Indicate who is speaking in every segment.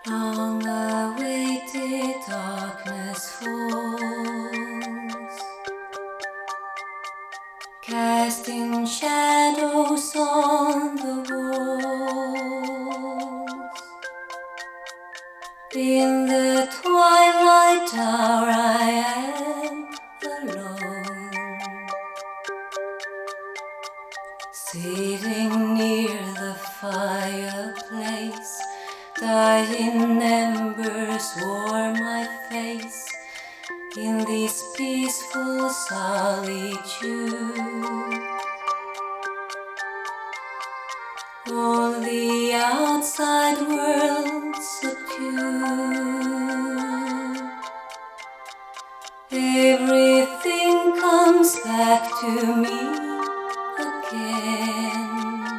Speaker 1: Long-awaited darkness falls, casting shadows on the walls. In the twilight hour I am alone, sitting near the fireplace. Dying embers warm my face in this peaceful solitude. All the outside world subdued. Everything comes back to me again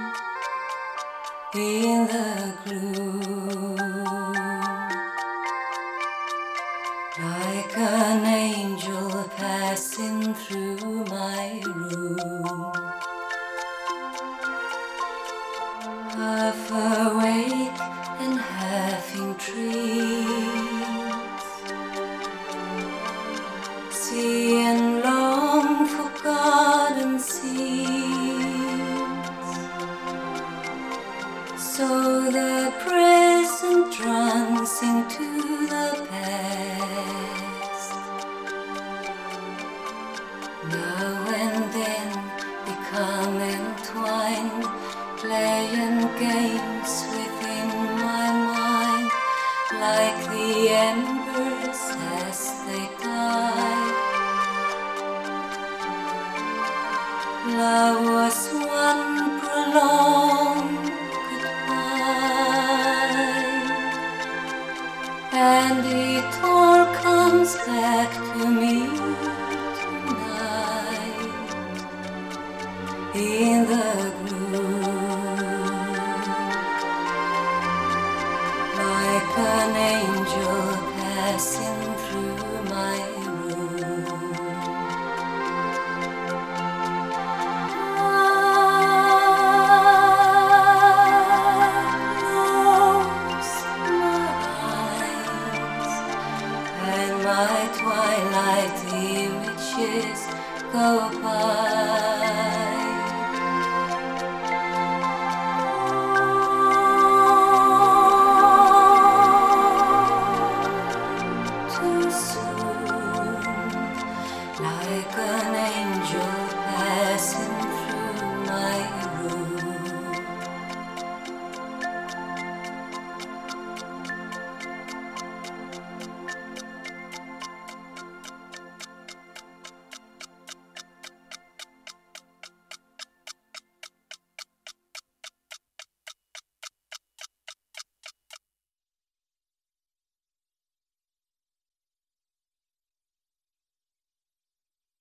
Speaker 1: in the gloom. Like an angel passing through my room, half awake and half in dreams, seeing long forgotten scenes. So the present runs into the past. Now and then become entwined, playing games within my mind, like the embers as they die. Love was one prolonged goodbye, and it all comes back to me tonight in the gloom, like an angel passing through my room. I close my eyes and my twilight images go by. Too soon, like an angel